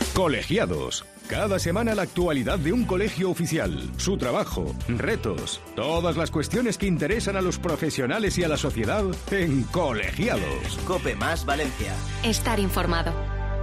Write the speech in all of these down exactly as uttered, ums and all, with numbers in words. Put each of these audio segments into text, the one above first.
Colegiados. Cada semana la actualidad de un colegio oficial, su trabajo, retos, todas las cuestiones que interesan a los profesionales y a la sociedad en Colegiados. COPE Más Valencia. Estar informado.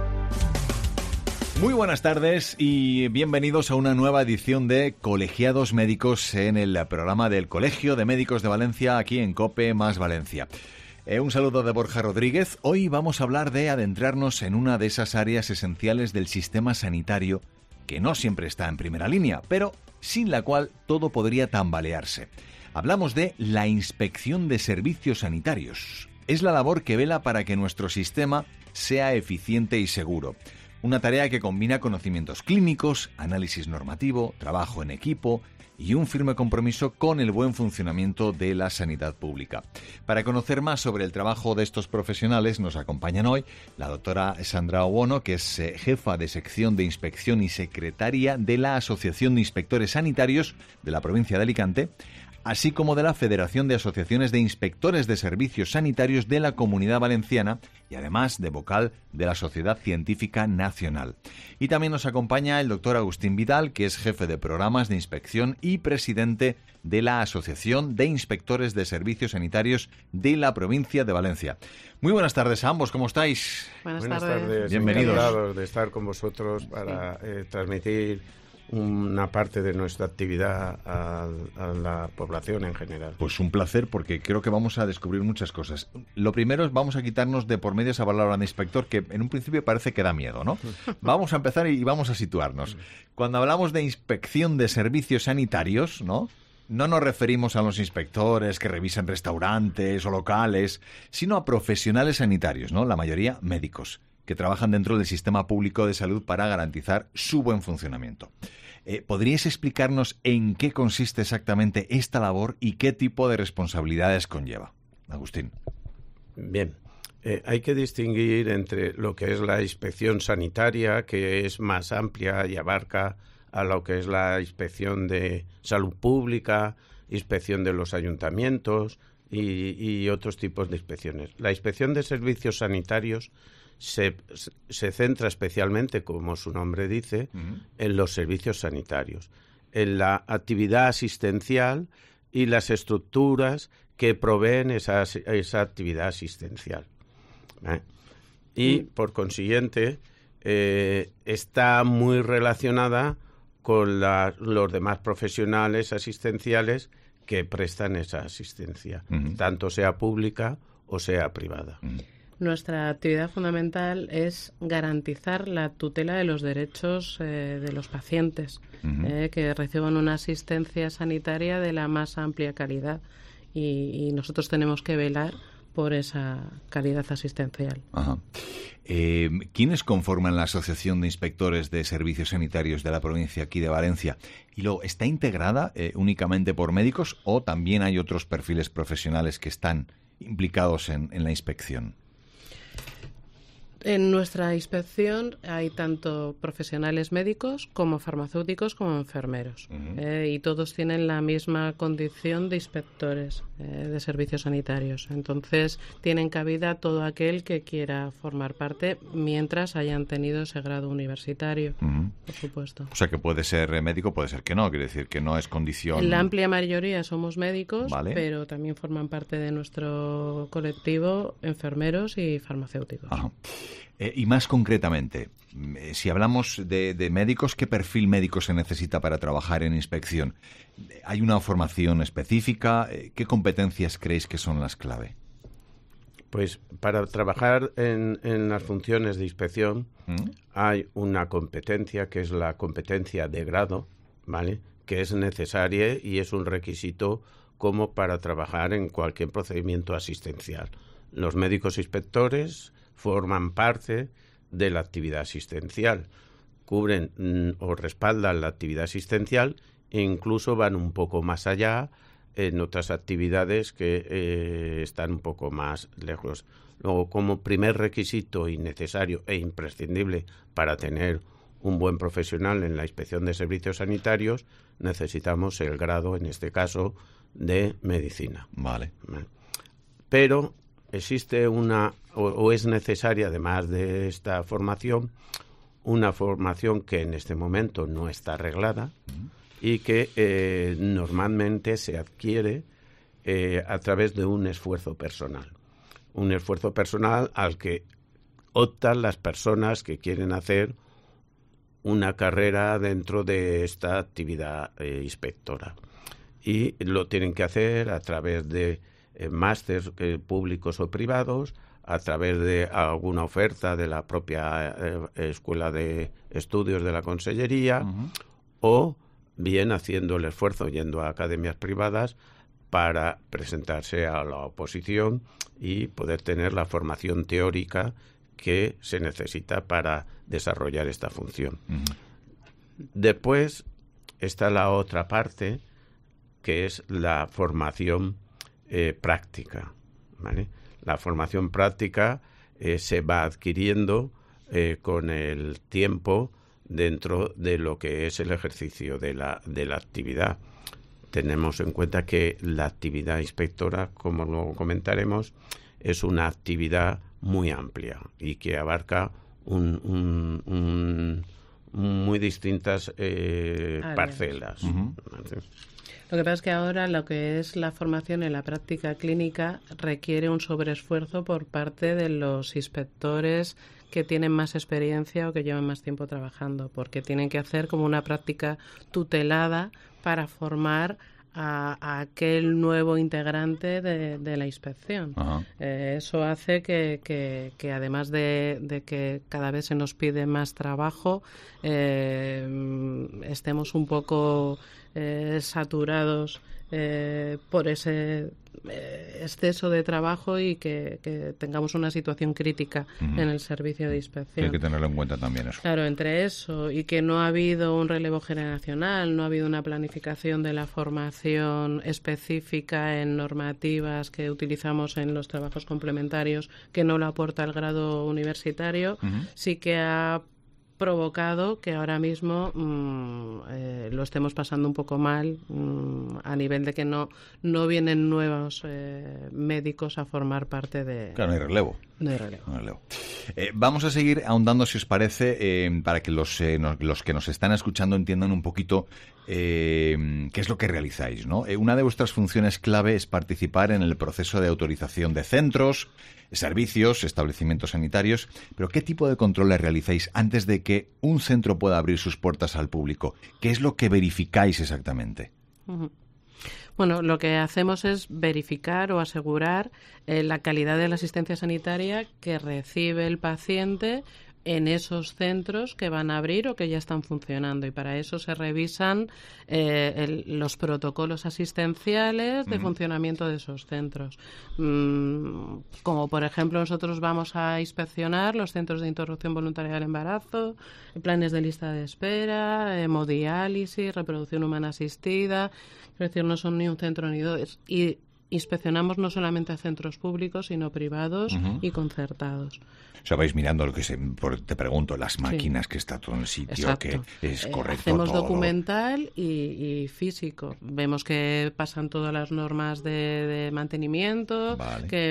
Muy buenas tardes y bienvenidos a una nueva edición de Colegiados Médicos en el programa del Colegio de Médicos de Valencia, aquí en COPE Más Valencia. Eh, un saludo de Borja Rodríguez. Hoy vamos a hablar de adentrarnos en una de esas áreas esenciales del sistema sanitario que no siempre está en primera línea, pero sin la cual todo podría tambalearse. Hablamos de la inspección de servicios sanitarios. Es la labor que vela para que nuestro sistema sea eficiente y seguro. Una tarea que combina conocimientos clínicos, análisis normativo, trabajo en equipo y un firme compromiso con el buen funcionamiento de la sanidad pública. Para conocer más sobre el trabajo de estos profesionales nos acompañan hoy la doctora Sandra Obono, que es eh, jefa de sección de inspección y secretaria de la Asociación de Inspectores Sanitarios de la provincia de Alicante, así como de la Federación de Asociaciones de Inspectores de Servicios Sanitarios de la Comunidad Valenciana y además de vocal de la Sociedad Científica Nacional. Y también nos acompaña el doctor Agustín Vidal, que es jefe de programas de inspección y presidente de la Asociación de Inspectores de Servicios Sanitarios de la provincia de Valencia. Muy buenas tardes a ambos, ¿cómo estáis? Buenas, buenas tardes. tardes. Bienvenidos. Encantados de estar con vosotros para eh, transmitir una parte de nuestra actividad a, a la población en general. Pues un placer, porque creo que vamos a descubrir muchas cosas. Lo primero es vamos a quitarnos de por medio esa palabra de inspector que en un principio parece que da miedo, ¿no? Vamos a empezar y vamos a situarnos. Cuando hablamos de inspección de servicios sanitarios, ¿no?, no nos referimos a los inspectores que revisan restaurantes o locales, sino a profesionales sanitarios, ¿no?, la mayoría médicos, que trabajan dentro del sistema público de salud para garantizar su buen funcionamiento. Eh, ¿Podríais explicarnos en qué consiste exactamente esta labor y qué tipo de responsabilidades conlleva? Agustín. Bien, eh, hay que distinguir entre lo que es la inspección sanitaria, que es más amplia y abarca a lo que es la inspección de salud pública, inspección de los ayuntamientos y, y otros tipos de inspecciones. La inspección de servicios sanitarios Se, se centra especialmente, como su nombre dice, uh-huh. en los servicios sanitarios, en la actividad asistencial y las estructuras que proveen esa, esa actividad asistencial. ¿Eh? Y, uh-huh. por consiguiente, eh, está muy relacionada con la, los demás profesionales asistenciales que prestan esa asistencia, uh-huh. tanto sea pública o sea privada. Uh-huh. Nuestra actividad fundamental es garantizar la tutela de los derechos eh, de los pacientes, uh-huh. eh, que reciban una asistencia sanitaria de la más amplia calidad y, y nosotros tenemos que velar por esa calidad asistencial. Ajá. Eh, ¿Quiénes conforman la Asociación de Inspectores de Servicios Sanitarios de la provincia aquí de Valencia? ¿Y luego está integrada eh, únicamente por médicos o también hay otros perfiles profesionales que están implicados en, en la inspección? En nuestra inspección hay tanto profesionales médicos como farmacéuticos como enfermeros, uh-huh. eh, y todos tienen la misma condición de inspectores eh, de servicios sanitarios. Entonces tienen cabida todo aquel que quiera formar parte mientras hayan tenido ese grado universitario, uh-huh. por supuesto. O sea que puede ser médico, puede ser que no, quiere decir que no es condición. En la amplia mayoría somos médicos, vale. pero también forman parte de nuestro colectivo enfermeros y farmacéuticos. Ajá. Eh, y más concretamente, eh, si hablamos de, de médicos, ¿qué perfil médico se necesita para trabajar en inspección? ¿Hay una formación específica? Eh, ¿Qué competencias creéis que son las clave? Pues para trabajar en, en las funciones de inspección ¿Mm? hay una competencia que es la competencia de grado, ¿vale?, que es necesaria y es un requisito como para trabajar en cualquier procedimiento asistencial. Los médicos inspectores forman parte de la actividad asistencial, cubren mm, o respaldan la actividad asistencial e incluso van un poco más allá en otras actividades que eh, están un poco más lejos. Luego, como primer requisito y necesario e imprescindible para tener un buen profesional en la inspección de servicios sanitarios, necesitamos el grado, en este caso, de medicina. Vale. Pero existe una, o, o es necesaria, además de esta formación, una formación que en este momento no está arreglada y que eh, normalmente se adquiere eh, a través de un esfuerzo personal. Un esfuerzo personal al que optan las personas que quieren hacer una carrera dentro de esta actividad eh, inspectora. Y lo tienen que hacer a través de eh, másters eh, públicos o privados, a través de alguna oferta de la propia eh, Escuela de Estudios de la Consellería, uh-huh. o bien haciendo el esfuerzo yendo a academias privadas para presentarse a la oposición y poder tener la formación teórica que se necesita para desarrollar esta función. Uh-huh. Después está la otra parte, que es la formación eh, práctica, ¿vale? La formación práctica eh, se va adquiriendo eh, con el tiempo dentro de lo que es el ejercicio de la, de la actividad. Tenemos en cuenta que la actividad inspectora, como luego comentaremos, es una actividad muy amplia y que abarca un, un, un, muy distintas eh, parcelas. Uh-huh. Lo que pasa es que ahora lo que es la formación en la práctica clínica requiere un sobreesfuerzo por parte de los inspectores que tienen más experiencia o que llevan más tiempo trabajando, porque tienen que hacer como una práctica tutelada para formar a, a aquel nuevo integrante de, de la inspección. Uh-huh. Eh, eso hace que, que, que además de, de que cada vez se nos pide más trabajo, eh, estemos un poco eh, saturados eh, por ese eh, exceso de trabajo y que, que tengamos una situación crítica uh-huh. en el servicio de inspección. Hay que tenerlo en cuenta también eso. Claro, entre eso y que no ha habido un relevo generacional, no ha habido una planificación de la formación específica en normativas que utilizamos en los trabajos complementarios, que no lo aporta el grado universitario, uh-huh. sí que ha provocado que ahora mismo mmm, eh, lo estemos pasando un poco mal mmm, a nivel de que no no vienen nuevos eh, médicos a formar parte de... Claro, no hay relevo. No hay relevo. No hay relevo. Eh, vamos a seguir ahondando, si os parece, eh, para que los, eh, nos, los que nos están escuchando entiendan un poquito eh, qué es lo que realizáis, ¿no? Eh, una de vuestras funciones clave es participar en el proceso de autorización de centros, servicios, establecimientos sanitarios, pero ¿qué tipo de controles realizáis antes de que un centro pueda abrir sus puertas al público? ¿Qué es lo que verificáis exactamente? Uh-huh. Bueno, lo que hacemos es verificar o asegurar eh, la calidad de la asistencia sanitaria que recibe el paciente en esos centros que van a abrir o que ya están funcionando, y para eso se revisan eh, el, los protocolos asistenciales de uh-huh. funcionamiento de esos centros. Mm, como por ejemplo nosotros vamos a inspeccionar los centros de interrupción voluntaria del embarazo, planes de lista de espera, hemodiálisis, reproducción humana asistida. Es decir, no son ni un centro ni dos, y inspeccionamos no solamente a centros públicos, sino privados uh-huh. y concertados. O sea, vais mirando lo que se, por, te pregunto, las máquinas, sí. que está todo en el sitio, exacto. que es correcto eh, hacemos todo. Documental y, y físico. Vemos que pasan todas las normas de, de mantenimiento, vale. que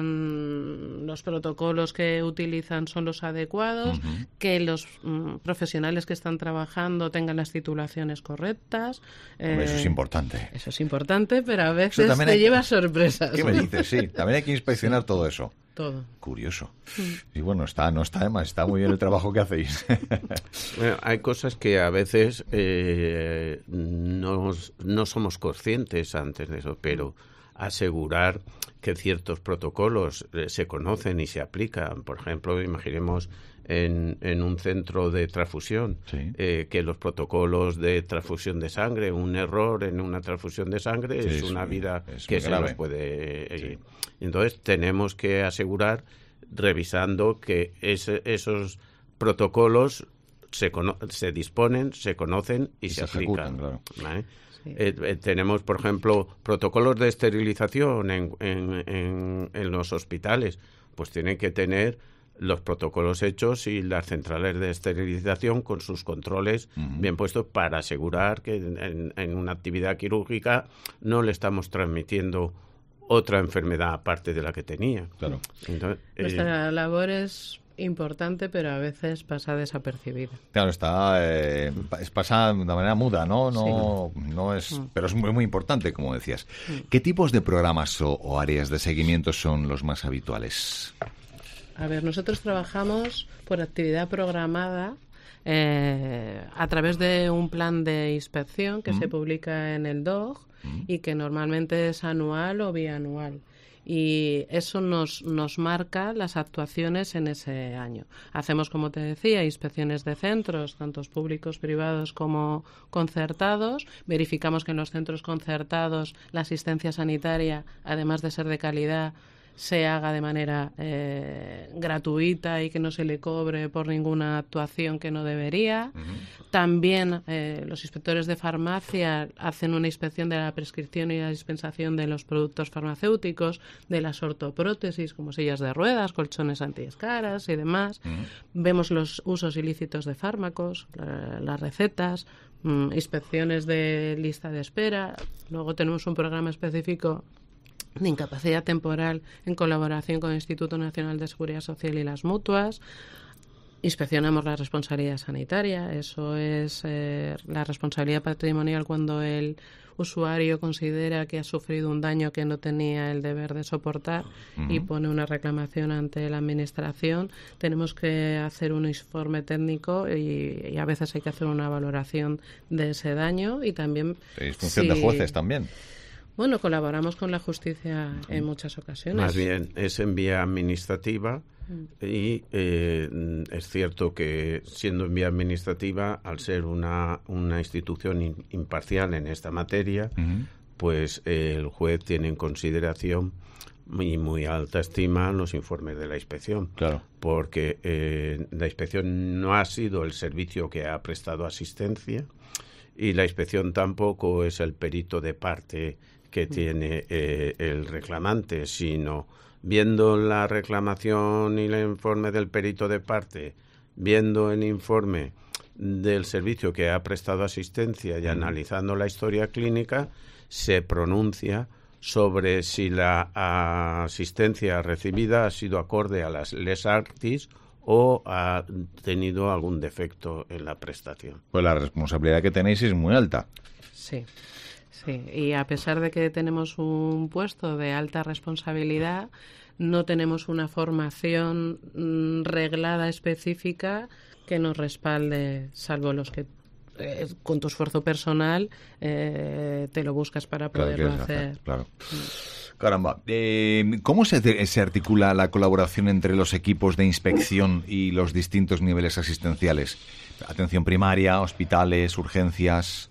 van, los protocolos que utilizan son los adecuados, uh-huh. que los mm, profesionales que están trabajando tengan las titulaciones correctas. Hombre, eh, eso es importante. Eso es importante, pero a veces te hay... lleva sorpresas. ¿Qué me dices? Sí, también hay que inspeccionar sí. todo eso. Todo. Curioso. Y bueno, está, no está además, está muy bien el trabajo que hacéis. Bueno, hay cosas que a veces eh, no, no somos conscientes antes de eso, pero asegurar que ciertos protocolos eh, se conocen y se aplican. Por ejemplo, imaginemos en, en un centro de transfusión, sí. eh, que los protocolos de transfusión de sangre, un error en una transfusión de sangre sí, es una vida es que se grave. Nos puede... Eh, sí. Entonces tenemos que asegurar, revisando que ese, esos protocolos se, cono- se disponen, se conocen y, y se, se aplican. Claro. ¿Vale? Sí. Eh, eh, tenemos, por ejemplo, protocolos de esterilización en, en, en, en los hospitales. Pues tienen que tener los protocolos hechos y las centrales de esterilización con sus controles uh-huh. bien puestos para asegurar que en, en una actividad quirúrgica no le estamos transmitiendo otra enfermedad aparte de la que tenía. Claro. Entonces, nuestra eh, labor es importante, pero a veces pasa desapercibida. Claro, está eh, es pasa de manera muda, ¿no? No, sí. no es, pero es muy muy importante, como decías. ¿Qué tipos de programas o, o áreas de seguimiento son los más habituales? A ver, nosotros trabajamos por actividad programada eh, a través de un plan de inspección que mm. se publica en el D O G mm. y que normalmente es anual o bianual. Y eso nos, nos marca las actuaciones en ese año. Hacemos, como te decía, inspecciones de centros, tanto públicos, privados como concertados. Verificamos que en los centros concertados la asistencia sanitaria, además de ser de calidad, se haga de manera eh, gratuita y que no se le cobre por ninguna actuación que no debería. Uh-huh. También eh, los inspectores de farmacia hacen una inspección de la prescripción y la dispensación de los productos farmacéuticos, de las ortoprótesis como sillas de ruedas, colchones antiescaras y demás. Uh-huh. Vemos los usos ilícitos de fármacos, la, las recetas, mmm, inspecciones de lista de espera. Luego tenemos un programa específico de incapacidad temporal en colaboración con el Instituto Nacional de Seguridad Social y las mutuas. Inspeccionamos la responsabilidad sanitaria, eso es eh, la responsabilidad patrimonial cuando el usuario considera que ha sufrido un daño que no tenía el deber de soportar uh-huh. y pone una reclamación ante la Administración. Tenemos que hacer un informe técnico y, y a veces hay que hacer una valoración de ese daño y también... ¿Es función si, de jueces también? Bueno, colaboramos con la justicia en muchas ocasiones. Más bien, es en vía administrativa y eh, es cierto que siendo en vía administrativa, al ser una, una institución in, imparcial en esta materia, uh-huh. pues eh, el juez tiene en consideración y muy alta estima los informes de la inspección. Claro. Porque eh, la inspección no ha sido el servicio que ha prestado asistencia y la inspección tampoco es el perito de parte que tiene eh, el reclamante, sino viendo la reclamación y el informe del perito de parte, viendo el informe del servicio que ha prestado asistencia y analizando la historia clínica, se pronuncia sobre si la asistencia recibida ha sido acorde a las lex artis o ha tenido algún defecto en la prestación. Pues la responsabilidad que tenéis es muy alta. Sí. Sí, y a pesar de que tenemos un puesto de alta responsabilidad, no tenemos una formación mmm, reglada específica que nos respalde, salvo los que eh, con tu esfuerzo personal eh, te lo buscas para poderlo claro, hacer. hacer. Claro. Mm. Caramba, eh, ¿cómo se, se articula la colaboración entre los equipos de inspección y los distintos niveles asistenciales? Atención primaria, hospitales, urgencias...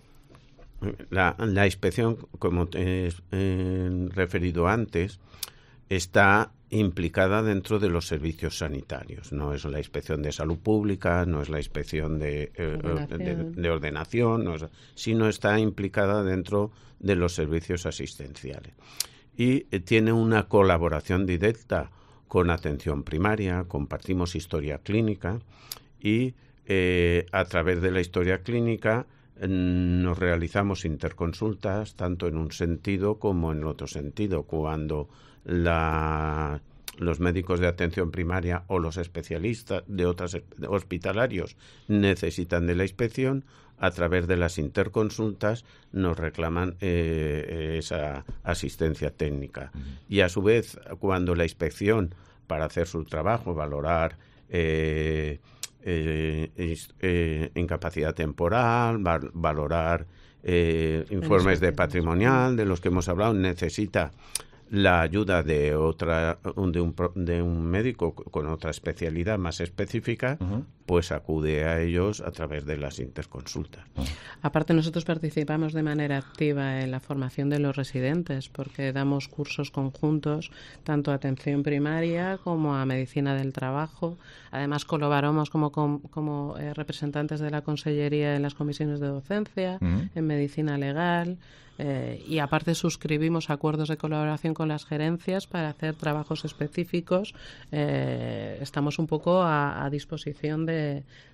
La, la inspección, como te he eh, referido antes, está implicada dentro de los servicios sanitarios. No es la inspección de salud pública, no es la inspección de, eh, ordenación, de, de ordenación no es, sino está implicada dentro de los servicios asistenciales. Y eh, tiene una colaboración directa con atención primaria, compartimos historia clínica y eh, a través de la historia clínica nos realizamos interconsultas tanto en un sentido como en otro sentido. Cuando la, los médicos de atención primaria o los especialistas de otros hospitalarios necesitan de la inspección, a través de las interconsultas nos reclaman eh, esa asistencia técnica. Uh-huh. Y a su vez, cuando la inspección, para hacer su trabajo, valorar eh, Eh, eh, incapacidad temporal, va, valorar eh, informes de patrimonial de los que hemos hablado, necesita la ayuda de otra de un, de un médico con otra especialidad más específica, uh-huh. pues acude a ellos a través de las interconsultas. Uh-huh. Aparte, nosotros participamos de manera activa en la formación de los residentes porque damos cursos conjuntos tanto a atención primaria como a medicina del trabajo. Además, colaboramos como, como, como eh, representantes de la Consellería en las comisiones de docencia, uh-huh. en medicina legal. Eh, y aparte suscribimos acuerdos de colaboración con las gerencias para hacer trabajos específicos. Eh, estamos un poco a, a disposición de,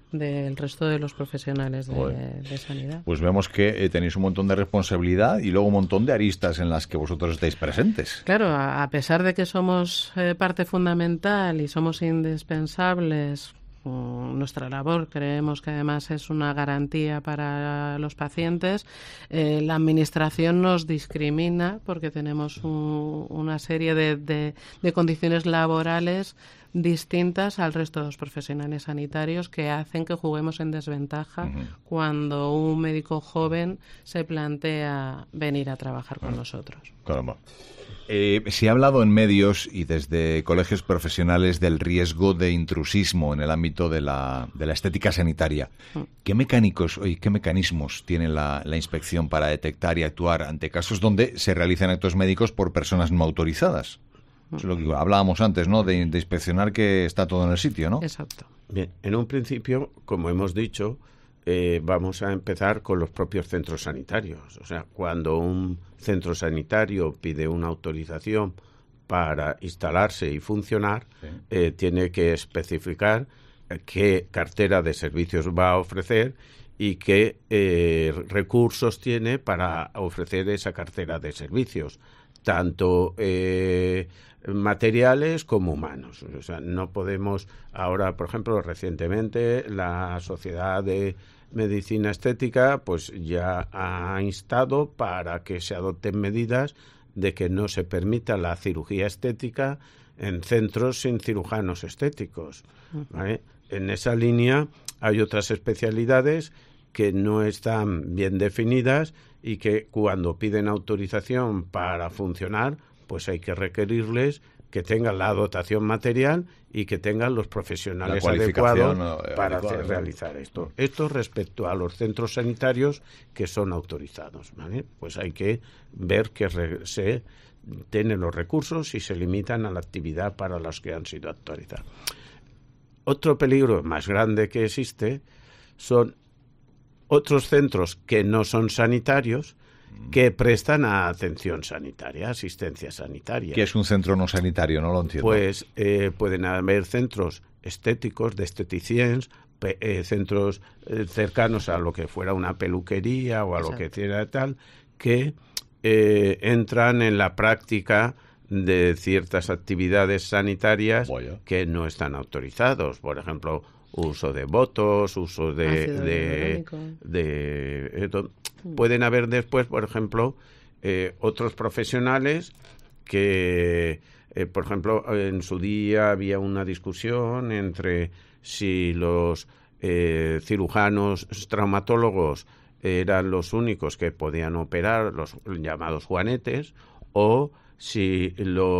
del resto de los profesionales de, de sanidad. Pues vemos que eh, tenéis un montón de responsabilidad y luego un montón de aristas en las que vosotros estáis presentes. Claro, a, a pesar de que somos eh, parte fundamental y somos indispensables, nuestra labor creemos que además es una garantía para los pacientes, eh, la administración nos discrimina porque tenemos un, una serie de, de, de condiciones laborales distintas al resto de los profesionales sanitarios que hacen que juguemos en desventaja uh-huh. cuando un médico joven se plantea venir a trabajar con uh-huh. nosotros. Caramba. Eh, se ha hablado en medios y desde colegios profesionales del riesgo de intrusismo en el ámbito de la, de la estética sanitaria. ¿Qué mecánicos y qué mecanismos tiene la, la inspección para detectar y actuar ante casos donde se realizan actos médicos por personas no autorizadas? Eso es lo que hablábamos antes, ¿no? De, de inspeccionar que está todo en el sitio, ¿no? Exacto. Bien, en un principio, como hemos dicho, eh, vamos a empezar con los propios centros sanitarios. O sea, cuando un centro sanitario pide una autorización para instalarse y funcionar, sí. eh, tiene que especificar qué cartera de servicios va a ofrecer y qué eh, recursos tiene para ofrecer esa cartera de servicios, tanto eh, materiales como humanos. O sea, no podemos ahora, por ejemplo, recientemente la Sociedad de Medicina Estética pues ya ha instado para que se adopten medidas de que no se permita la cirugía estética en centros sin cirujanos estéticos, ¿vale? En esa línea hay otras especialidades que no están bien definidas y que cuando piden autorización para funcionar, pues hay que requerirles que tengan la dotación material y que tengan los profesionales adecuados no, para adecuado, hacer, realizar esto. Esto respecto a los centros sanitarios que son autorizados, ¿vale? Pues hay que ver que re, se tienen los recursos y se limitan a la actividad para los que han sido autorizados. Otro peligro más grande que existe son otros centros que no son sanitarios, que prestan atención sanitaria, asistencia sanitaria. ¿Qué es un centro no sanitario? No lo entiendo. Pues eh, pueden haber centros estéticos, de esteticiens, pe, eh, centros eh, cercanos a lo que fuera una peluquería o a Exacto. lo que fuera tal, que eh, entran en la práctica de ciertas actividades sanitarias Vaya. que no están autorizados. Por ejemplo, uso de botox, uso de... de, de, de, de pueden haber después, por ejemplo, eh, otros profesionales que, eh, por ejemplo, en su día había una discusión entre si los eh, cirujanos traumatólogos eran los únicos que podían operar, los llamados juanetes, o si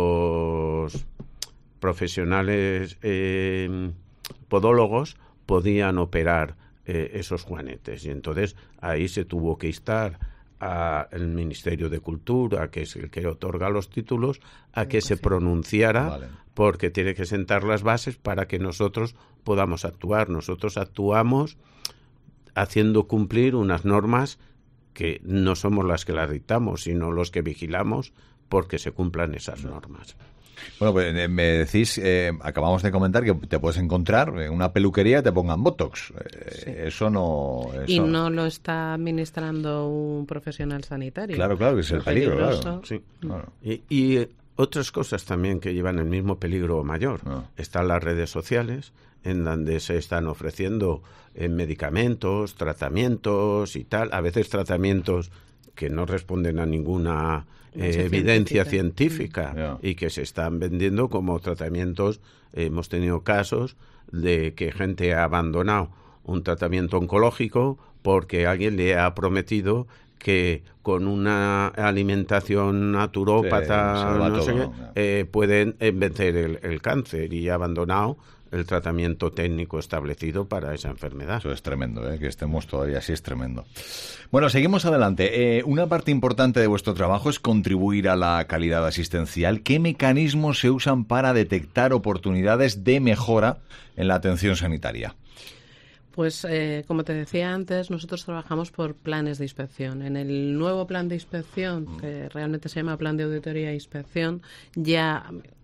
los profesionales eh, podólogos podían operar eh, esos juanetes. Y entonces ahí se tuvo que instar al Ministerio de Cultura, que es el que otorga los títulos, a que se pronunciara, vale. porque tiene que sentar las bases para que nosotros podamos actuar. Nosotros actuamos haciendo cumplir unas normas que no somos las que las dictamos, sino los que vigilamos porque se cumplan esas normas. Bueno, pues me decís, eh, acabamos de comentar que te puedes encontrar en una peluquería y te pongan botox. Eh, sí. Eso no... Eso... Y no lo está administrando un profesional sanitario. Claro, claro, que es el peligro, claro. Sí. Claro. Y, y otras cosas también que llevan el mismo peligro mayor. No. Están las redes sociales, en donde se están ofreciendo eh, medicamentos, tratamientos y tal. A veces tratamientos que no responden a ninguna... Eh, evidencia científica, científica yeah. y que se están vendiendo como tratamientos. Eh, hemos tenido casos de que gente ha abandonado un tratamiento oncológico porque alguien le ha prometido que con una alimentación naturópata sí, no sé qué, eh, pueden vencer el, el cáncer, y ha abandonado el tratamiento técnico establecido para esa enfermedad. Eso es tremendo, ¿eh? Que estemos todavía así, es tremendo. Bueno, seguimos adelante. Eh, una parte importante de vuestro trabajo es contribuir a la calidad asistencial. ¿Qué mecanismos se usan para detectar oportunidades de mejora en la atención sanitaria? Pues, eh, como te decía antes, nosotros trabajamos por planes de inspección. En el nuevo plan de inspección, que realmente se llama Plan de Auditoría e Inspección, ya,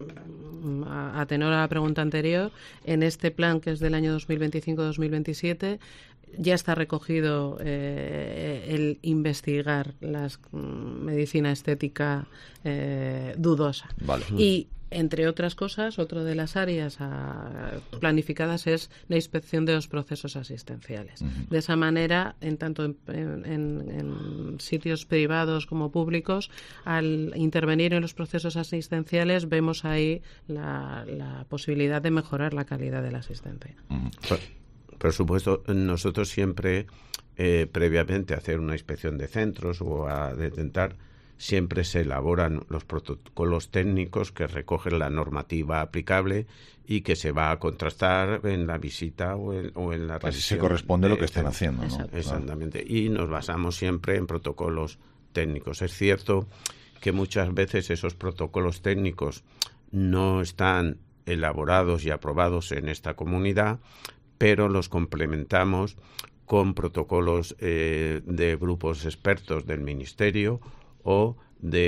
a, a tenor a la pregunta anterior, en este plan, que es del año dos mil veinticinco a dos mil veintisiete, ya está recogido eh, el investigar la medicina estética eh, dudosa. Vale. Y entre otras cosas, otra de las áreas a, planificadas es la inspección de los procesos asistenciales. Uh-huh. De esa manera, en tanto en, en, en sitios privados como públicos, al intervenir en los procesos asistenciales, vemos ahí la, la posibilidad de mejorar la calidad de la asistencia. Uh-huh. Por, por supuesto, nosotros siempre, eh, previamente a hacer una inspección de centros o a detentar, siempre se elaboran los protocolos técnicos que recogen la normativa aplicable y que se va a contrastar en la visita o en, o en la revisión. Así se corresponde a lo que están haciendo, ¿no? Exacto. Exactamente. Y nos basamos siempre en protocolos técnicos. Es cierto que muchas veces esos protocolos técnicos no están elaborados y aprobados en esta comunidad, pero los complementamos con protocolos eh, de grupos expertos del Ministerio o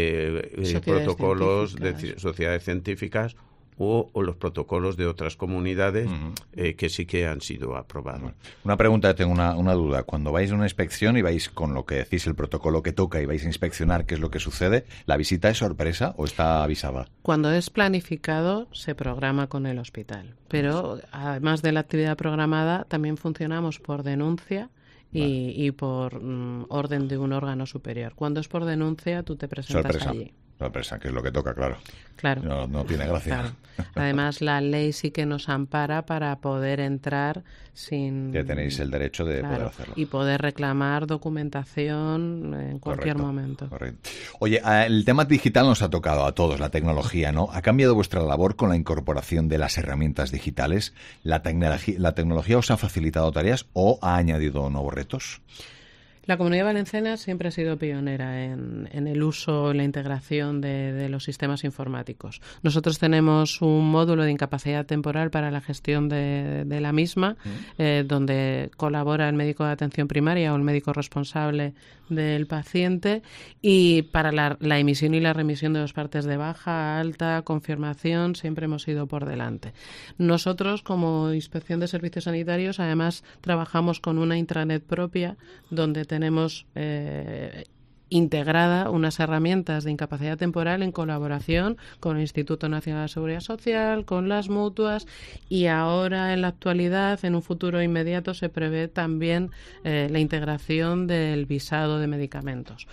de eh, protocolos científicas. de sociedades científicas o, o los protocolos de otras comunidades uh-huh. eh, que sí que han sido aprobados. Una pregunta, tengo una, una duda. Cuando vais a una inspección y vais con lo que decís, el protocolo que toca, y vais a inspeccionar qué es lo que sucede, ¿la visita es sorpresa o está avisada? Cuando es planificado, se programa con el hospital. Pero además de la actividad programada, también funcionamos por denuncia Y, vale. y por mm, orden de un órgano superior. Cuando es por denuncia, tú te presentas sorpresa. allí. Sorpresa, que es lo que toca, claro. Claro. No, no tiene gracia. Claro. Además, la ley sí que nos ampara para poder entrar sin... Que tenéis el derecho de claro, poder hacerlo. Y poder reclamar documentación en cualquier correcto, momento. Correcto. Oye, el tema digital nos ha tocado a todos, la tecnología, ¿no? ¿Ha cambiado vuestra labor con la incorporación de las herramientas digitales? ¿La, tecnología, la tecnología os ha facilitado tareas o ha añadido nuevos retos? La Comunidad Valenciana siempre ha sido pionera en, en el uso y la integración de, de los sistemas informáticos. Nosotros tenemos un módulo de incapacidad temporal para la gestión de, de la misma, uh-huh. eh, donde colabora el médico de atención primaria o el médico responsable del paciente, y para la, la emisión y la remisión de los partes de baja, alta, confirmación, siempre hemos ido por delante. Nosotros, como Inspección de Servicios Sanitarios, además trabajamos con una intranet propia donde tenemos Tenemos eh, integrada unas herramientas de incapacidad temporal en colaboración con el Instituto Nacional de Seguridad Social, con las mutuas, y ahora en la actualidad, en un futuro inmediato, se prevé también eh, la integración del visado de medicamentos.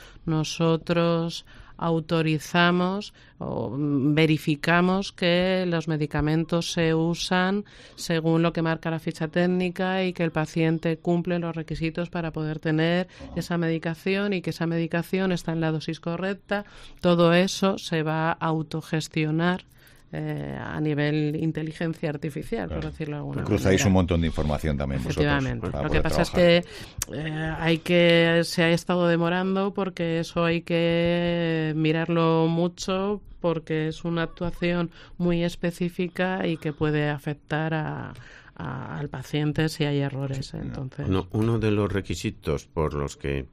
Nosotros autorizamos o verificamos que los medicamentos se usan según lo que marca la ficha técnica y que el paciente cumple los requisitos para poder tener esa medicación y que esa medicación está en la dosis correcta. Todo eso se va a autogestionar Eh, a nivel inteligencia artificial, claro, por decirlo de alguna manera. Cruzáis un montón de información también Efectivamente. vosotros. Lo que pasa trabajar. es que eh, hay que se ha estado demorando porque eso hay que mirarlo mucho, porque es una actuación muy específica y que puede afectar a, a, al paciente si hay errores. Entonces, no, uno de los requisitos por los que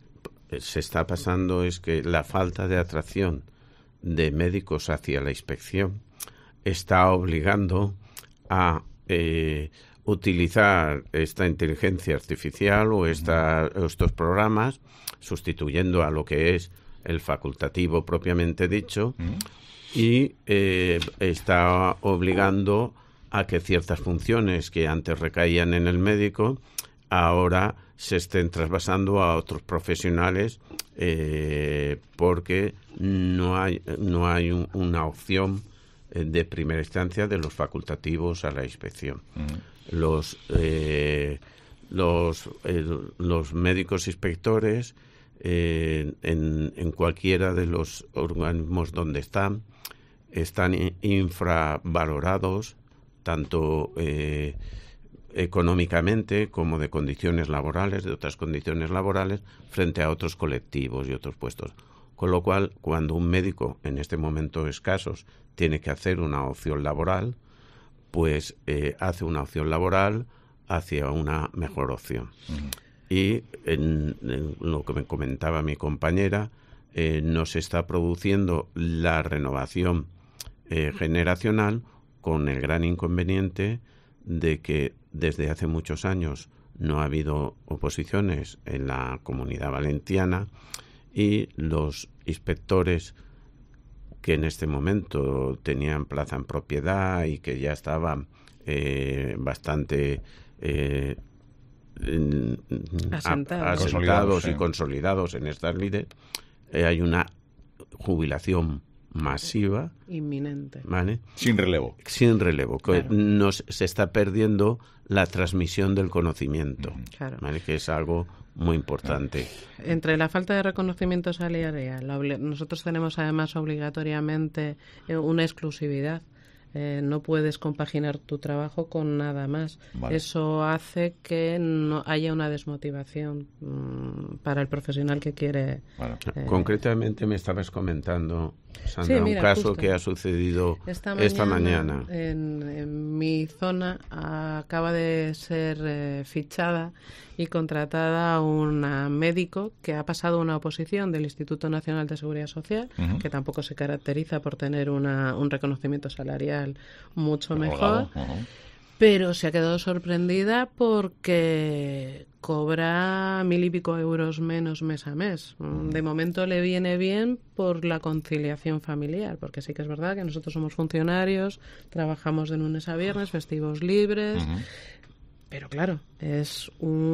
se está pasando es que la falta de atracción de médicos hacia la inspección está obligando a eh, utilizar esta inteligencia artificial o esta, estos programas, sustituyendo a lo que es el facultativo propiamente dicho, uh-huh. y eh, está obligando a que ciertas funciones que antes recaían en el médico ahora se estén trasvasando a otros profesionales eh, porque no hay no hay un, una opción de primera instancia de los facultativos a la inspección. Mm. Los eh, los eh, los médicos inspectores eh, en, en cualquiera de los organismos donde están están infravalorados tanto eh, económicamente como de condiciones laborales, de otras condiciones laborales, frente a otros colectivos y otros puestos. Con lo cual, cuando un médico, en este momento escasos, tiene que hacer una opción laboral, pues eh, hace una opción laboral hacia una mejor opción. Uh-huh. Y en, en lo que me comentaba mi compañera, eh, no se está produciendo la renovación eh, generacional, con el gran inconveniente de que desde hace muchos años no ha habido oposiciones en la Comunidad Valenciana y los inspectores que en este momento tenían plaza en propiedad y que ya estaban eh, bastante eh, en, asentados, a, asentados sí. y consolidados en estas lides, eh, hay una jubilación masiva, inminente, ¿vale? Sin relevo. Sin relevo. Claro. Nos, se está perdiendo la transmisión del conocimiento, claro. ¿vale? Que es algo muy importante. Entre la falta de reconocimiento salarial, la obli- nosotros tenemos además obligatoriamente eh, una exclusividad. Eh, no puedes compaginar tu trabajo con nada más. Vale. Eso hace que no haya una desmotivación mmm, para el profesional que quiere. Bueno. Eh, Concretamente me estabas comentando, Sandra, sí, mira, un caso justo. que ha sucedido esta esta mañana. mañana. En, en mi zona acaba de ser eh, fichada y contratada una médico que ha pasado una oposición del Instituto Nacional de Seguridad Social, uh-huh. que tampoco se caracteriza por tener una, un reconocimiento salarial mucho Holgado. mejor, Uh-huh. pero se ha quedado sorprendida porque cobra mil y pico euros menos mes a mes. De momento le viene bien por la conciliación familiar, porque sí que es verdad que nosotros somos funcionarios, trabajamos de lunes a viernes, festivos libres, Uh-huh. pero claro, es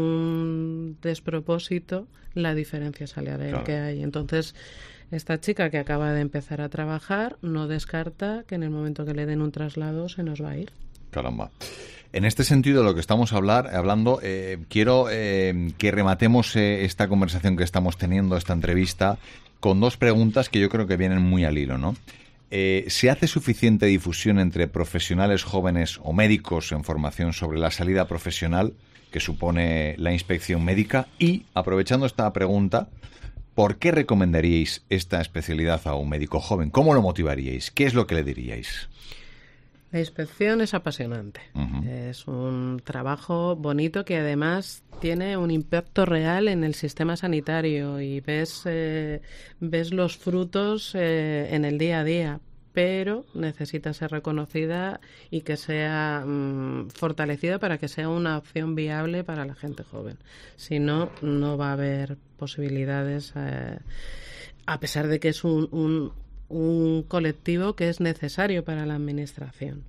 un despropósito la diferencia salarial Claro. que hay. Entonces, esta chica que acaba de empezar a trabajar no descarta que en el momento que le den un traslado se nos va a ir. Caramba. En este sentido, de lo que estamos hablar, hablando, eh, quiero eh, que rematemos eh, esta conversación que estamos teniendo, esta entrevista, con dos preguntas que yo creo que vienen muy al hilo, ¿no? Eh, ¿Se hace suficiente difusión entre profesionales jóvenes o médicos en formación sobre la salida profesional que supone la inspección médica? Y, aprovechando esta pregunta, ¿por qué recomendaríais esta especialidad a un médico joven? ¿Cómo lo motivaríais? ¿Qué es lo que le diríais? La inspección es apasionante. Uh-huh. Es un trabajo bonito que además tiene un impacto real en el sistema sanitario y ves, eh, ves los frutos eh, en el día a día, pero necesita ser reconocida y que sea mmm, fortalecida para que sea una opción viable para la gente joven. Si no, no va a haber posibilidades, eh, a pesar de que es un, un un colectivo que es necesario para la administración.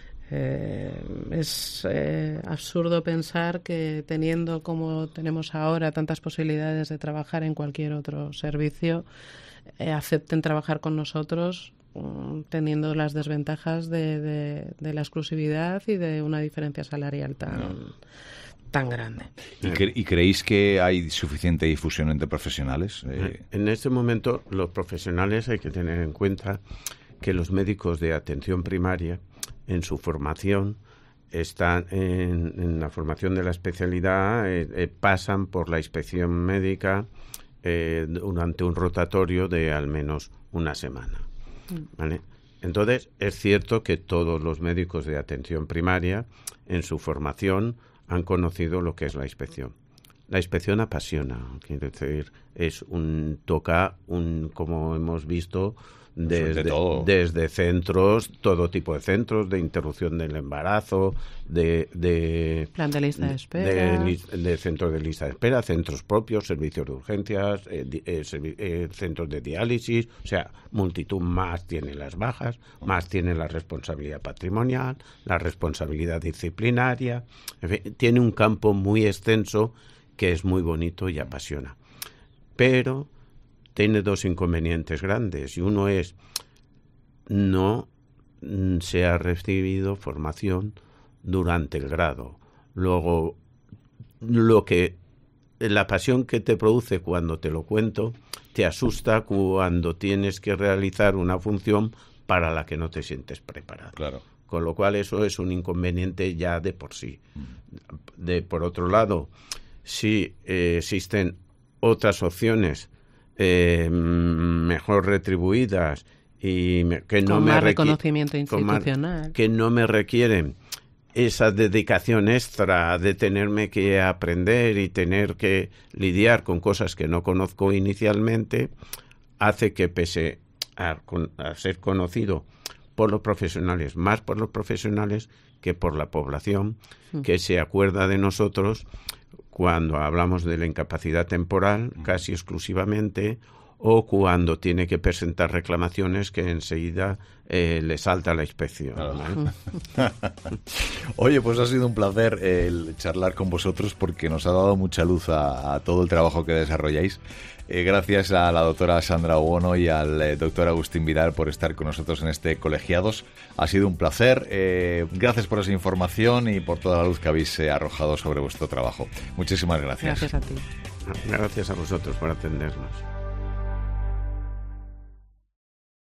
Eh, es eh, absurdo pensar que teniendo como tenemos ahora tantas posibilidades de trabajar en cualquier otro servicio, eh, acepten trabajar con nosotros um, teniendo las desventajas de, de, de la exclusividad y de una diferencia salarial tan... No. tan grande. ¿Y, cre- ¿Y creéis que hay suficiente difusión entre profesionales? Eh... En este momento, los profesionales hay que tener en cuenta que los médicos de atención primaria, en su formación, están en, en la formación de la especialidad, eh, eh, pasan por la inspección médica eh, durante un rotatorio de al menos una semana. ¿Vale? Entonces, es cierto que todos los médicos de atención primaria, en su formación, han conocido lo que es la inspección. La inspección apasiona, quiero decir, es un toca, un como hemos visto, desde, desde centros, todo tipo de centros, de interrupción del embarazo, de... de plan de lista de espera. De, de centros de lista de espera, centros propios, servicios de urgencias, eh, eh, servi- eh, centros de diálisis, o sea, multitud más tiene las bajas, más tiene la responsabilidad patrimonial, la responsabilidad disciplinaria, en fin, tiene un campo muy extenso que es muy bonito y apasiona. Pero tiene dos inconvenientes grandes, y uno es no se ha recibido formación durante el grado. Luego, lo que la pasión que te produce cuando te lo cuento te asusta cuando tienes que realizar una función para la que no te sientes preparado. Claro. Con lo cual eso es un inconveniente ya de por sí. De por otro lado, si eh, existen otras opciones eh, mejor retribuidas y me, que no con me más requi- reconocimiento con más- institucional, que no me requieren esa dedicación extra de tenerme que aprender y tener que lidiar con cosas que no conozco inicialmente, hace que pese a, a ser conocido por los profesionales, más por los profesionales que por la población, mm. que se acuerda de nosotros cuando hablamos de la incapacidad temporal, mm. casi exclusivamente, o cuando tiene que presentar reclamaciones que enseguida eh, le salta la inspección. ¿eh? Oye, pues ha sido un placer eh, el charlar con vosotros porque nos ha dado mucha luz a, a todo el trabajo que desarrolláis. Eh, gracias a la doctora Sandra Obono y al eh, doctor Agustín Vidal por estar con nosotros en este Colegiados. Ha sido un placer. Eh, gracias por esa información y por toda la luz que habéis eh, arrojado sobre vuestro trabajo. Muchísimas gracias. Gracias a ti. Gracias a vosotros por atendernos.